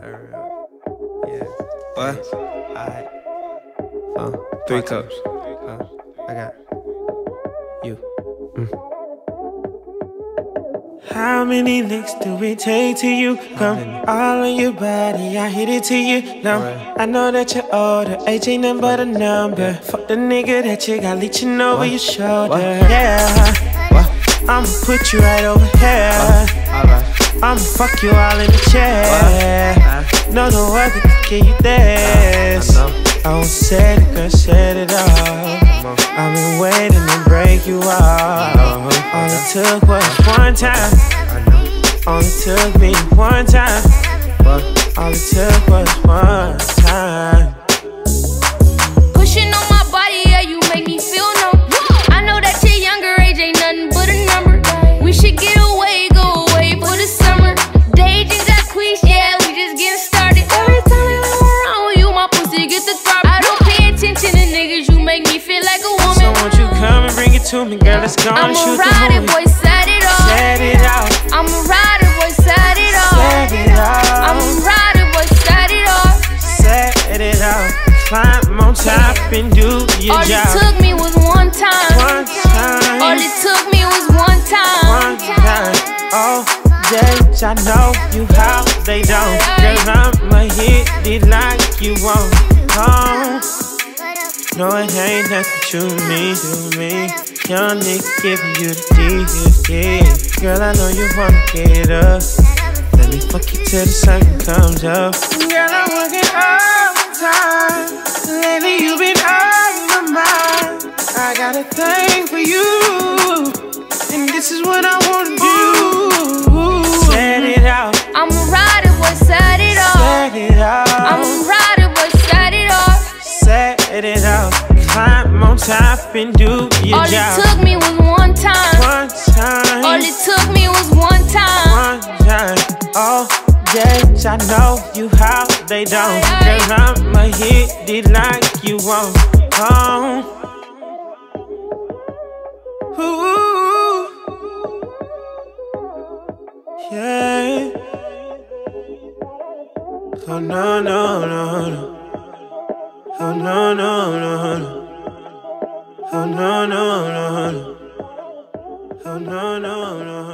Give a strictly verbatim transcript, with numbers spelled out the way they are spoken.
For real. Yeah. What? Alright. Uh, three cups. Uh, I got you. Mm. How many licks do it take till you come all on your body? I hit it till you numb. I know that you're older, age ain't nothing but a number. Fuck the nigga that you got leeching over your shoulder. Yeah, I'ma put you right over here. I'ma fuck you all in the chair. No, no other can give you this. I won't say it, girl, said it all. I've been waiting to break you off. All it took was one time. Only took me one time. All it took was one time. Pushing on my body, yeah, you make me feel numb. I know that your younger age ain't nothing but a number. We should get away, go away for the summer. Dating got queasy, yeah, we just getting started. Every time I come around with you, my pussy get the throb. I don't pay attention to niggas, you make me feel like a woman. So won't you come and bring it to me, girl, let's go and shoot the movie. I'm a rider, boy, set it off. Set it out. I'm a rider, boy, set it off. Set it out. I'm a rider, boy, set it off. Set it out. Climb on top and do your All job. it took me was one time. One time. All it took me was one time. One time. All days I know you how they don't. Cause I'ma hit it like you want. Oh, no, it ain't nothing to me, to me. Young nigga giving you the D, yeah. Girl, I know you wanna get up. Let me fuck you till the sun comes up. Girl, I'm working all the time. Lately you been on my mind. I got a thing for you, and this is what I wanna do. Set it out. I'm a rider, boy, set it off. Set it out. I'm a rider, boy, set it off. Set it out. Climb on top and do your All job. it took me was one time. One time. All it took me was one time. One time. All days I know you how they don't. Cause I'ma hit it like you want. Oh. Ooh. Yeah. Oh no, no, no, no. Oh no, no, no, no. Oh no, no, no, no. Oh no, no, no.